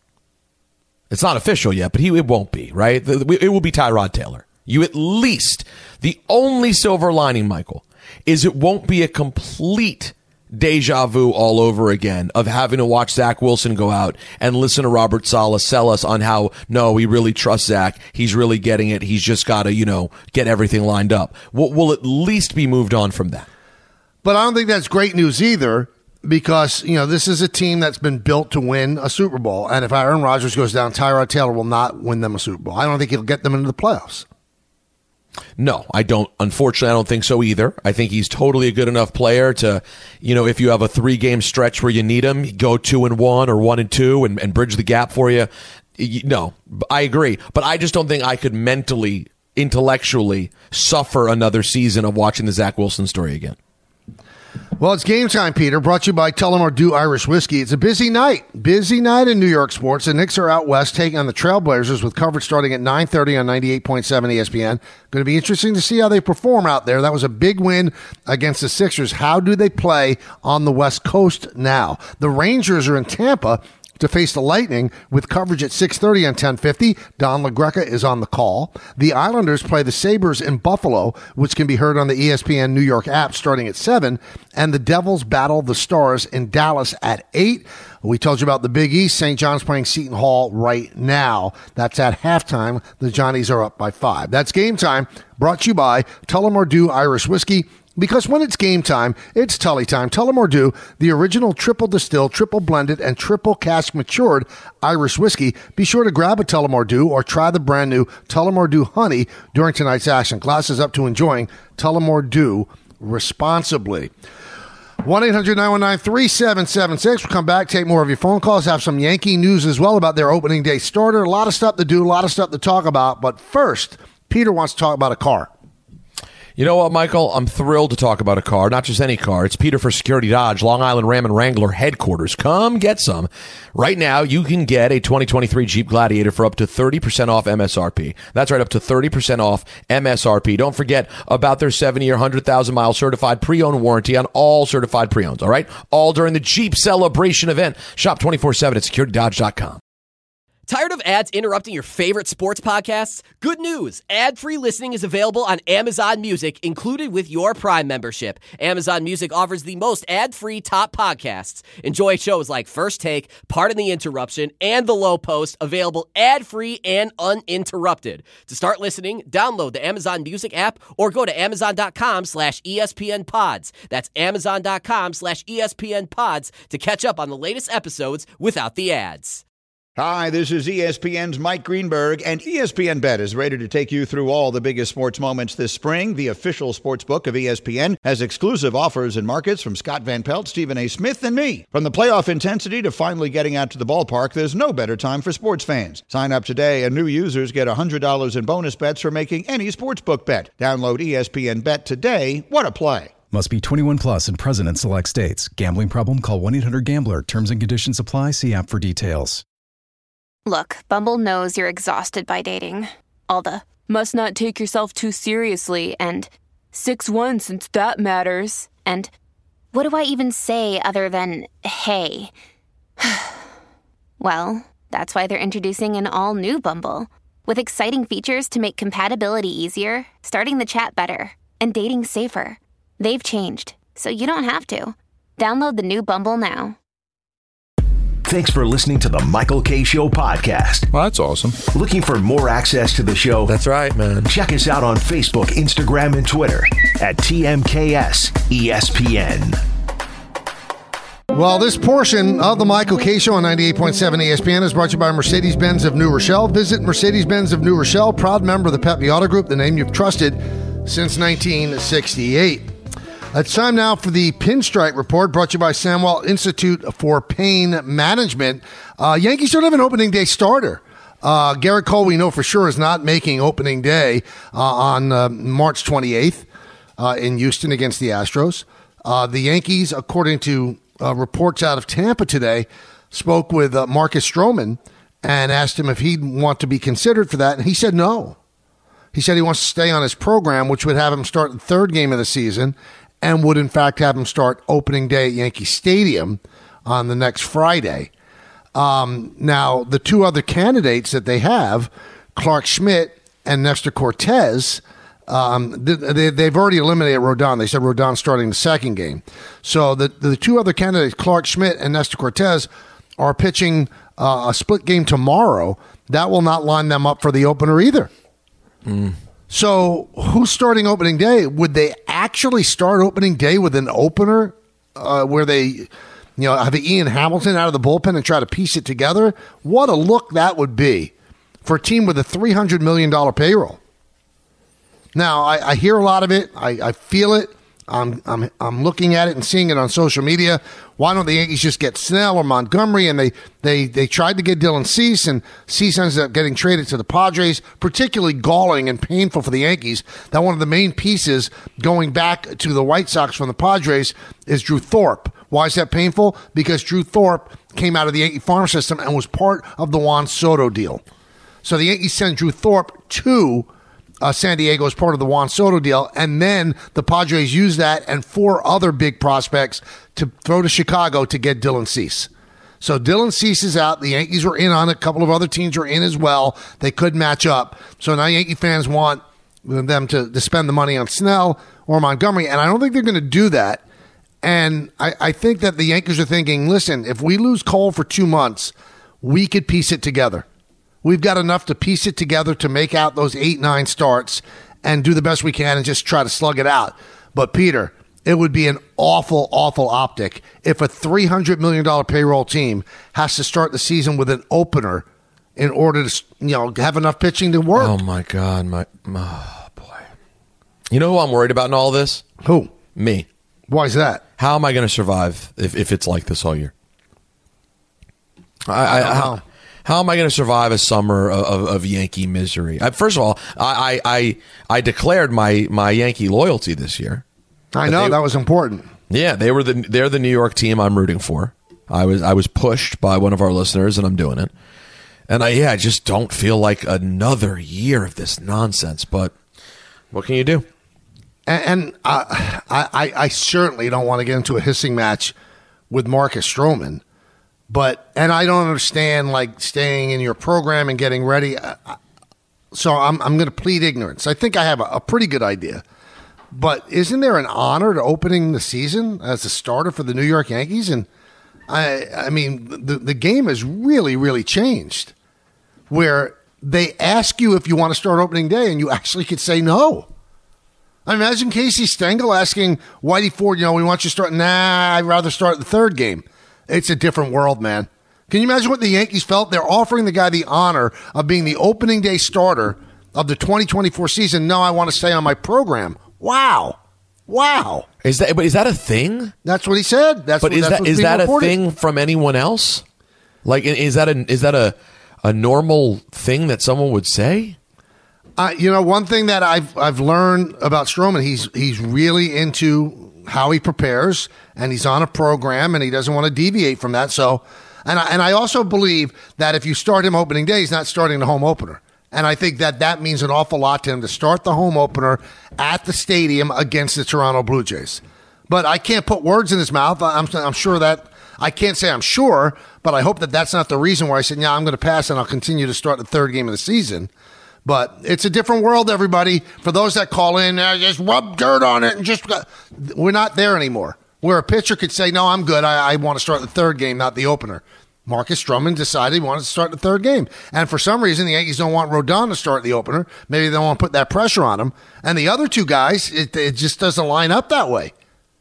It's not official yet, but he it won't be, right? It will be Tyrod Taylor. You at least, the only silver lining, Michael, is it won't be a complete deja vu all over again of having to watch Zach Wilson go out and listen to Robert Saleh sell us on how, no, we really trust Zach. He's really getting it. He's just got to, you know, get everything lined up. We'll, we'll at least be moved on from that. But I don't think that's great news either, because, you know, this is a team that's been built to win a Super Bowl. And if Aaron Rodgers goes down, Tyrod Taylor will not win them a Super Bowl. I don't think he'll get them into the playoffs. No, I don't. Unfortunately, I don't think so either. I think he's totally a good enough player to, you know, if you have a three-game stretch where you need him, go two and one or one and two and, and bridge the gap for you. No, I agree. But I just don't think I could mentally, intellectually suffer another season of watching the Zach Wilson story again. Well, it's game time, Peter, brought to you by Tullamore Dew Irish Whiskey. It's a busy night. Busy night in New York sports. The Knicks are out west taking on the Trailblazers with coverage starting at nine thirty on ninety-eight point seven E S P N. Going to be interesting to see how they perform out there. That was a big win against the Sixers. How do they play on the West Coast now? The Rangers are in Tampa to face the Lightning with coverage at six thirty on ten fifty. Don LaGreca is on the call. The Islanders play the Sabres in Buffalo, which can be heard on the E S P N New York app starting at seven. And the Devils battle the Stars in Dallas at eight. We told you about the Big East. Saint John's playing Seton Hall right now. That's at halftime. The Johnnies are up by five. That's game time, brought to you by Tullamore Dew Irish Whiskey. Because when it's game time, it's Tully time. Tullamore Dew, the original triple distilled, triple blended, and triple cask matured Irish whiskey. Be sure to grab a Tullamore Dew or try the brand new Tullamore Dew Honey during tonight's action. Glasses up to enjoying Tullamore Dew responsibly. one eight hundred nine one nine three seven seven six. We'll come back, take more of your phone calls, have some Yankee news as well about their opening day starter. A lot of stuff to do, a lot of stuff to talk about. But first, Peter wants to talk about a car. You know what, Michael? I'm thrilled to talk about a car, not just any car. It's Peter for Security Dodge, Long Island Ram and Wrangler headquarters. Come get some. Right now, you can get a twenty twenty-three Jeep Gladiator for up to thirty percent off M S R P. That's right, up to thirty percent off M S R P. Don't forget about their seven-year, one hundred thousand mile certified pre-owned warranty on all certified pre-owns, all right? All during the Jeep Celebration event. Shop twenty-four seven at security dodge dot com. Tired of ads interrupting your favorite sports podcasts? Good news! Ad-free listening is available on Amazon Music, included with your Prime membership. Amazon Music offers the most ad-free top podcasts. Enjoy shows like First Take, Pardon the Interruption, and The Low Post, available ad-free and uninterrupted. To start listening, download the Amazon Music app or go to amazon.com slash ESPN pods. That's amazon.com slash ESPN pods to catch up on the latest episodes without the ads. Hi, this is E S P N's Mike Greenberg, and E S P N Bet is ready to take you through all the biggest sports moments this spring. The official sports book of E S P N has exclusive offers and markets from Scott Van Pelt, Stephen A. Smith, and me. From the playoff intensity to finally getting out to the ballpark, there's no better time for sports fans. Sign up today, and new users get one hundred dollars in bonus bets for making any sportsbook bet. Download E S P N Bet today. What a play. Must be twenty-one plus and present in select states. Gambling problem? Call one eight hundred gambler. Terms and conditions apply. See app for details. Look, Bumble knows you're exhausted by dating. All the, must not take yourself too seriously, and six one since that matters, and what do I even say other than, hey? Well, that's why they're introducing an all-new Bumble, with exciting features to make compatibility easier, starting the chat better, and dating safer. They've changed, so you don't have to. Download the new Bumble now. Thanks for listening to the Michael K. Show podcast. Well, that's awesome. Looking for more access to the show? That's right, man. Check us out on Facebook, Instagram, and Twitter at T M K S E S P N. Well, this portion of the Michael K. Show on ninety-eight point seven E S P N is brought to you by Mercedes-Benz of New Rochelle. Visit Mercedes-Benz of New Rochelle, proud member of the Pep Auto Group, the name you've trusted since nineteen sixty-eight. It's time now for the Pinstripe Report, brought to you by Samwell Institute for Pain Management. Uh, Yankees don't have an opening day starter. Uh, Garrett Cole, we know for sure, is not making opening day uh, on uh, March twenty-eighth uh, in Houston against the Astros. Uh, the Yankees, according to uh, reports out of Tampa today, spoke with uh, Marcus Stroman and asked him if he'd want to be considered for that, and he said no. He said he wants to stay on his program, which would have him start the third game of the season, and would, in fact, have him start opening day at Yankee Stadium on the next Friday. Um, now, the two other candidates that they have, Clark Schmidt and Nestor Cortez, um, they, they've already eliminated Rodon. They said Rodon starting the second game. So the, the two other candidates, Clark Schmidt and Nestor Cortez, are pitching uh, a split game tomorrow. That will not line them up for the opener either. Mm. So who's starting opening day? Would they actually start opening day with an opener uh, where they, you know, have Ian Hamilton out of the bullpen and try to piece it together? What a look that would be for a team with a three hundred million dollars payroll. Now, I, I hear a lot of it. I, I feel it. I'm, I'm, I'm looking at it and seeing it on social media. Why don't the Yankees just get Snell or Montgomery? And they, they, they tried to get Dylan Cease, and Cease ends up getting traded to the Padres. Particularly galling and painful for the Yankees that one of the main pieces going back to the White Sox from the Padres is Drew Thorpe. Why is that painful? Because Drew Thorpe came out of the Yankee farm system and was part of the Juan Soto deal. So the Yankees sent Drew Thorpe to uh, San Diego as part of the Juan Soto deal, and then the Padres used that and four other big prospects to throw to Chicago to get Dylan Cease. So Dylan Cease is out. The Yankees were in on it. A couple of other teams were in as well. They couldn't match up. So now Yankee fans want them to, to spend the money on Snell or Montgomery, and I don't think they're going to do that. And I, I think that the Yankees are thinking, listen, if we lose Cole for two months, we could piece it together. We've got enough to piece it together to make out those eight, nine starts and do the best we can and just try to slug it out. But, Peter, it would be an awful, awful optic if a three hundred million dollars payroll team has to start the season with an opener in order to, you know, have enough pitching to work. Oh, my God. My, oh, boy. You know who I'm worried about in all this? Who? Me. Why is that? How am I going to survive if, if it's like this all year? I, I, how, how am I going to survive a summer of, of, of Yankee misery? I, first of all, I, I I declared my, my Yankee loyalty this year. I know, they, that was important. Yeah, they were the they're the New York team I'm rooting for. I was I was pushed by one of our listeners, and I'm doing it. And I yeah, I just don't feel like another year of this nonsense. But what can you do? And, and uh, I, I certainly don't want to get into a hissing match with Marcus Stroman. But, and I don't understand, like, staying in your program and getting ready. So I'm I'm going to plead ignorance. I think I have a, a pretty good idea. But isn't there an honor to opening the season as a starter for the New York Yankees? And, I I mean, the, the game has really, really changed. Where they ask you if you want to start opening day, and you actually could say no. I imagine Casey Stengel asking Whitey Ford, you know, we want you to start. Nah, I'd rather start the third game. It's a different world, man. Can you imagine what the Yankees felt? They're offering the guy the honor of being the opening day starter of the twenty twenty-four season. No, I want to stay on my program. Wow. Wow. Is that but is that a thing? That's what he said. That's but what, is that's that what's is being that reported. a thing from anyone else? Like, is that a is that a a normal thing that someone would say? Uh, you know, one thing that I've I've learned about Stroman, he's he's really into how he prepares, and he's on a program, and he doesn't want to deviate from that. So, and I, and I also believe that if you start him opening day, he's not starting the home opener. And I think that that means an awful lot to him to start the home opener at the stadium against the Toronto Blue Jays. But I can't put words in his mouth. I'm I'm sure that I can't say I'm sure, but I hope that that's not the reason why I said, yeah, I'm going to pass and I'll continue to start the third game of the season. But it's a different world, everybody. For those that call in, uh, just rub dirt on it and just – we're not there anymore. Where a pitcher could say, no, I'm good. I, I want to start the third game, not the opener. Marcus Stroman decided he wanted to start the third game. And for some reason, the Yankees don't want Rodon to start the opener. Maybe they don't want to put that pressure on him. And the other two guys, it, it just doesn't line up that way.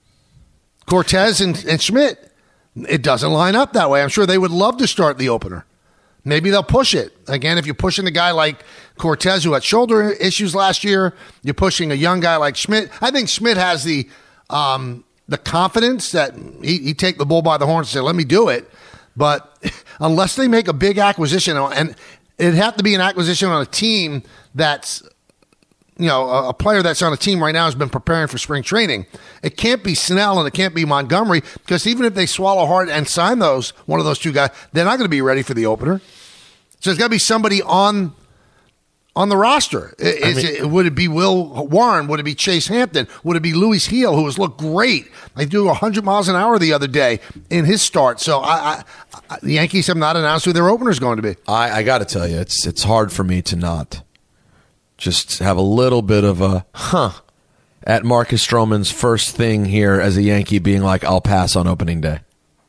Cortez and, and Schmidt, it doesn't line up that way. I'm sure they would love to start the opener. Maybe they'll push it. Again, if you're pushing a guy like Cortez who had shoulder issues last year, you're pushing a young guy like Schmidt. I think Schmidt has the um, the confidence that he, he take the bull by the horns and say, let me do it. But unless they make a big acquisition, and it'd have to be an acquisition on a team that's, you know, a, a player that's on a team right now has been preparing for spring training. It can't be Snell and it can't be Montgomery, because even if they swallow hard and sign those, one of those two guys, they're not going to be ready for the opener. So there's got to be somebody on on the roster. Is I mean, it, would it be Will Warren? Would it be Chase Hampton? Would it be Luis Heel, who has looked great? They do one hundred miles an hour the other day in his start. So I, I, I, the Yankees have not announced who their opener is going to be. I, I got to tell you, it's it's hard for me to not just have a little bit of a huh at Marcus Stroman's first thing here as a Yankee being like, I'll pass on opening day.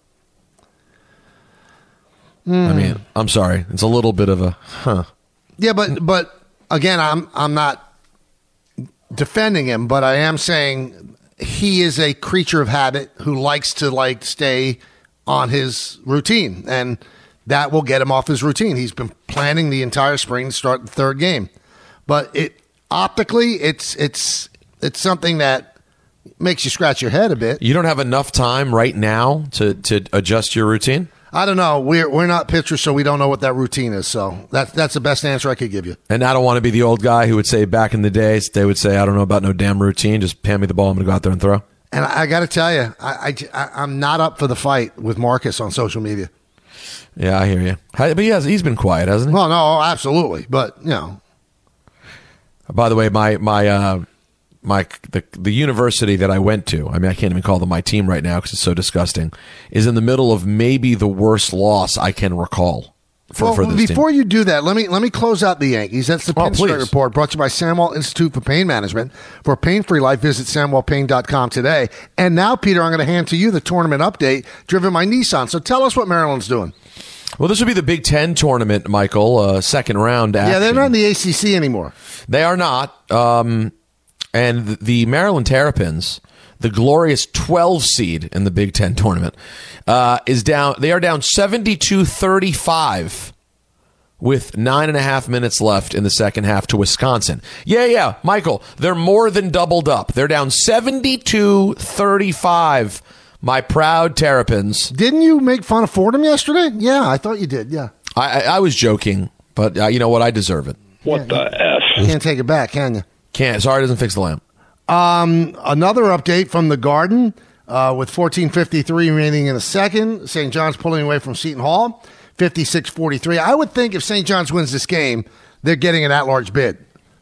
Mm. I mean, I'm sorry. It's a little bit of a huh. Yeah, but but again, I'm I'm not defending him, but I am saying he is a creature of habit who likes to like stay on his routine, and that will get him off his routine. He's been planning the entire spring to start the third game, but it optically, it's it's it's something that makes you scratch your head a bit. You don't have enough time right now to to adjust your routine? I don't know. We're we're not pitchers, so we don't know what that routine is. So that's that's the best answer I could give you. And I don't want to be the old guy who would say back in the days, they would say, I don't know about no damn routine. Just hand me the ball. I'm going to go out there and throw. And I, I got to tell you, I, I, I'm not up for the fight with Marcus on social media. Yeah, I hear you. But he has, he's been quiet, hasn't he? Well, no, absolutely. But, you know. By the way, my my uh, my the the university that I went to, I mean, I can't even call them my team right now because it's so disgusting, is in the middle of maybe the worst loss I can recall. For, well, for this before team. you do that, let me let me close out the Yankees. That's the Oh, Pinstripe please. Report, brought to you by Samwell Institute for Pain Management. For a pain-free life, visit samwell pain dot com today. And now, Peter, I'm going to hand to you the tournament update driven by Nissan. So tell us what Maryland's doing. Well, this would be the Big Ten tournament, Michael, uh, second round action. Yeah, they're not in the A C C anymore. They are not. Um, and the Maryland Terrapins, the glorious twelve seed in the Big Ten tournament, uh, is down. They are down seventy-two thirty-five with nine and a half minutes left in the second half to Wisconsin. Yeah, yeah, Michael, they're more than doubled up. They're down seventy-two thirty-five. My proud Terrapins. Didn't you make fun of Fordham yesterday? Yeah, I thought you did. Yeah. I, I, I was joking, but uh, you know what? I deserve it. What the F? You can't take it back, can you? Can't. Sorry, it doesn't fix the lamp. Um, another update from the Garden uh, with fourteen fifty-three remaining in the second. Saint John's pulling away from Seton Hall, fifty-six forty-three. I would think if Saint John's wins this game, they're getting an at-large bid.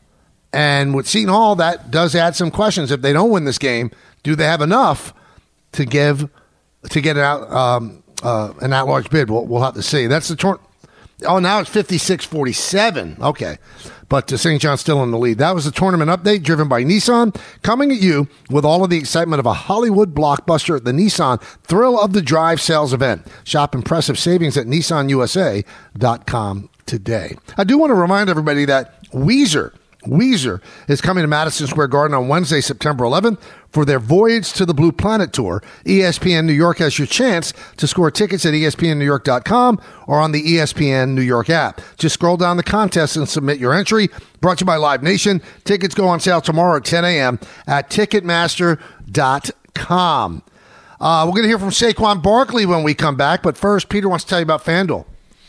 And with Seton Hall, that does add some questions. If they don't win this game, do they have enough to give to get an out um, uh, an at-large bid? We'll, we'll have to see. That's the tournament. Oh, now it's fifty-six forty-seven. Okay. But uh, Saint John's still in the lead. That was the tournament update driven by Nissan, coming at you with all of the excitement of a Hollywood blockbuster at the Nissan Thrill of the Drive sales event. Shop impressive savings at nissan u s a dot com today. I do want to remind everybody that Weezer, Weezer is coming to Madison Square Garden on Wednesday, September eleventh for their Voyage to the Blue Planet tour. E S P N New York has your chance to score tickets at E S P N New York dot com or on the E S P N New York app. Just scroll down the contest and submit your entry. Brought to you by Live Nation. Tickets go on sale tomorrow at ten a.m. at ticketmaster dot com. Uh, we're going to hear from Saquon Barkley when we come back, but first, Peter wants to tell you about FanDuel.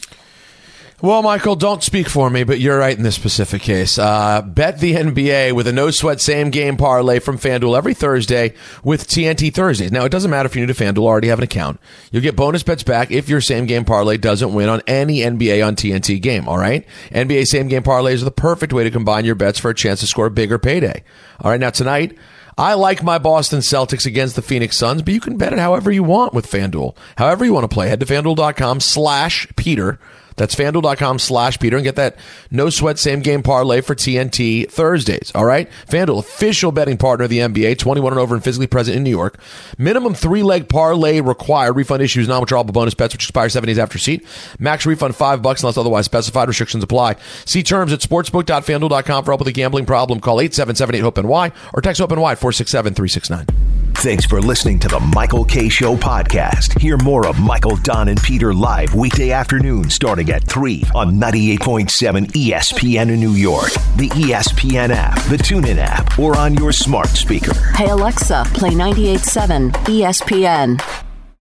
Well, Michael, don't speak for me, but you're right in this specific case. Uh, bet the N B A with a no-sweat same-game parlay from FanDuel every Thursday with T N T Thursdays. Now, it doesn't matter if you're new to FanDuel or already have an account. You'll get bonus bets back if your same-game parlay doesn't win on any N B A on T N T game, all right? N B A same-game parlays are the perfect way to combine your bets for a chance to score a bigger payday. All right, now tonight, I like my Boston Celtics against the Phoenix Suns, but you can bet it however you want with FanDuel. However you want to play, head to FanDuel.com slash Peter. That's FanDuel.com slash Peter and get that no sweat same game parlay for T N T Thursdays. All right. FanDuel, official betting partner of the N B A, twenty-one and over and physically present in New York. Minimum three leg parlay required. Refund issues, non-withdrawable bonus bets, which expire seven days after receipt. Max refund five bucks unless otherwise specified. Restrictions apply. See terms at sportsbook dot fanduel dot com for help with a gambling problem. Call eight seven seven eight hope N Y or text hope N Y at four six seven three six nine. Thanks for listening to the Michael K. Show podcast. Hear more of Michael, Don, and Peter live weekday afternoon starting at three on ninety-eight point seven E S P N in New York, the E S P N app, the TuneIn app, or on your smart speaker. Hey Alexa, play ninety-eight point seven E S P N.